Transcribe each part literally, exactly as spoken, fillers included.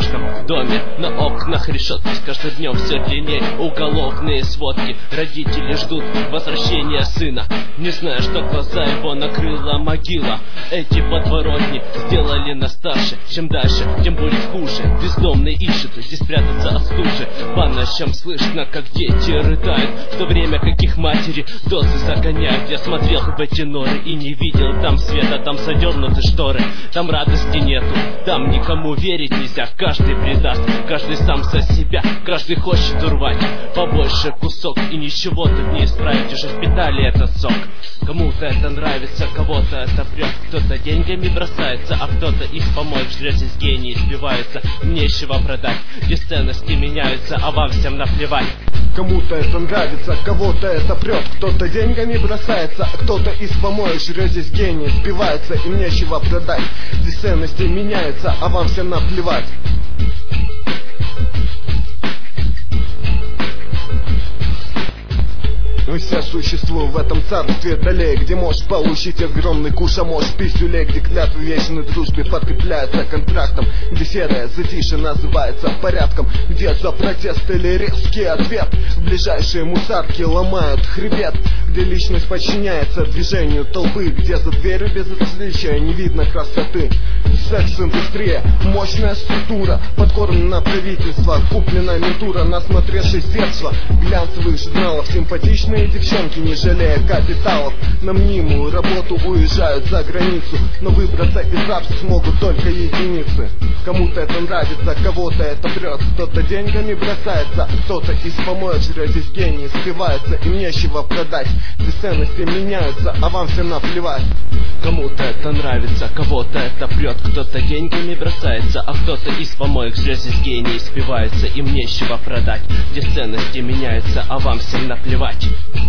пятиэтажком доме, на окнах решетки, с каждым днем все длиннее уголовные сводки. Родители ждут возвращения сына, не зная, что глаза его накрыла могила. Эти подворотни сделали нас старше, чем дальше, тем будет хуже. Бездомный ищет, здесь прятаться от стужи. По ночам слышно, как дети рыдают, в то время как их матери дозы загоняют. Я смотрел в эти норы и не видел там света, там задернуты шторы, там радости нету, там никому верить нельзя. Каждый предаст, каждый сам за себя, каждый хочет урвать побольше кусок, и ничего тут не исправить, уже впитали этот сок. Кому-то это нравится, кого-то это прет, кто-то деньгами бросается, а кто-то из помоек жрет. Здесь гении спиваются, нечего продать, здесь ценности меняются, а вам всем наплевать. Кому-то это нравится, кого-то это прет, кто-то деньгами бросается, а кто-то из помоек жрет. Здесь гении спиваются, им нечего продать, здесь ценности меняются, а вам всем наплевать. Мы все существуем в этом царстве далее, где можешь получить огромный куш, а можешь писюлей, где клятвы вечной дружбе подкрепляются контрактом, где серое затишье называется порядком, где за протест или резкий ответ в ближайшие мусорки ломают хребет, где личность подчиняется движению толпы, где за дверью без отличия не видно красоты. Секс-индустрия, мощная структура, подкормлена правительство, куплена ментура, насмотревшись с детства глянцевых журналов. Симпатичные девчонки, не жалея капиталов, на мнимую работу уезжают за границу, но выбраться из рабства смогут только единицы. Кому-то это нравится, кого-то это прет, кто-то деньгами бросается, кто-то из помоек жрет. Здесь гении спиваются, им нечего продать, здесь ценности меняются, а вам всем наплевать. Кому-то это нравится, кого-то это прет, кто-то деньгами бросается, а кто-то из помоек жрет. Здесь гении спиваются, им нечего продать, здесь ценности меняются, а вам всем наплевать.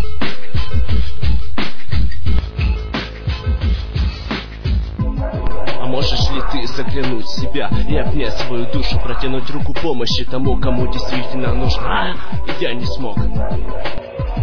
А можешь ли ты заглянуть в себя и обнять свою душу, протянуть руку помощи тому, кому действительно нужна? И я не смог.